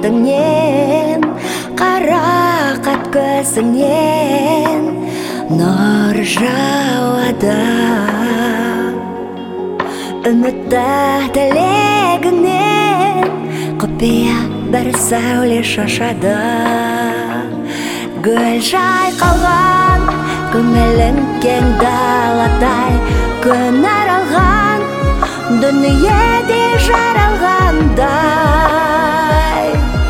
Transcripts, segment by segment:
бетіңнен, қарақат көзіңнен нұр жауады. Үмітті тілегіңнен құпия бір сәуле шашады. Гүл жайқалған, көңілің кең даладай, күн аралған, дүниеде жаралғандай.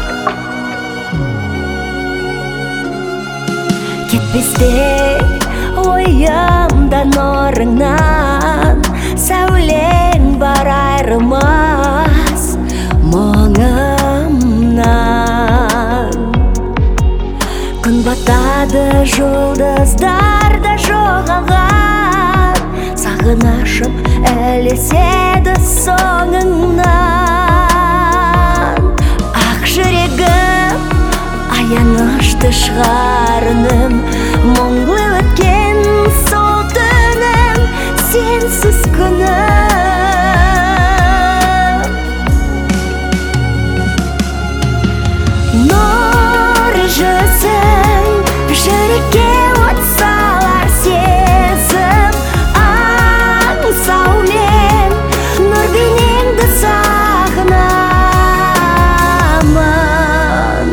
Кетпестей ойымда нұрыңнан, сәулең бар айрылмас мұңымнан. Күн батады, жұлдыздар да жоғалған, сағынышым әлеседі соңыңнан. Ақ жүрегім аянышты шығарыным, мұңлы өткен сол түнім, сенсіз күнім. Нұр жүзің жүрекке от салар сезім, аңсаумен нұр бейнеңді сағынамын.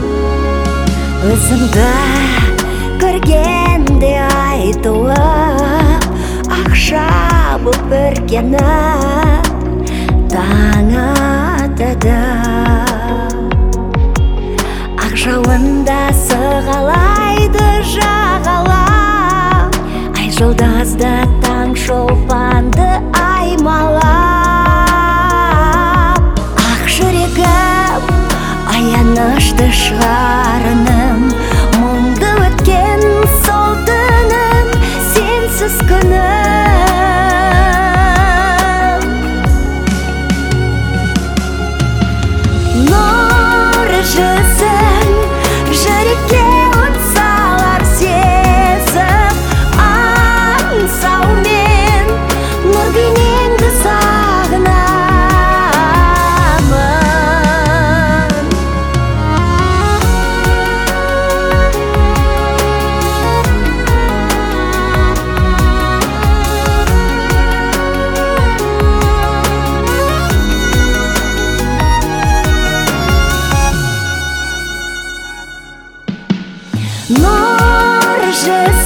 Өзіңді көргенде айтылып, ақша боп бүркені таң атады. Ақ жауында сығалайды жағалап, ай жұлдызды таң шолпанды аймалап. Ақ жүрегім аянышты шығарыным, мұңды өткен сол түнім, сенсіз күнім. Нұр жүзің жүрекке от салар сезім, аңсаумен нұр бейнеңді сағынамын. Нұр жүзің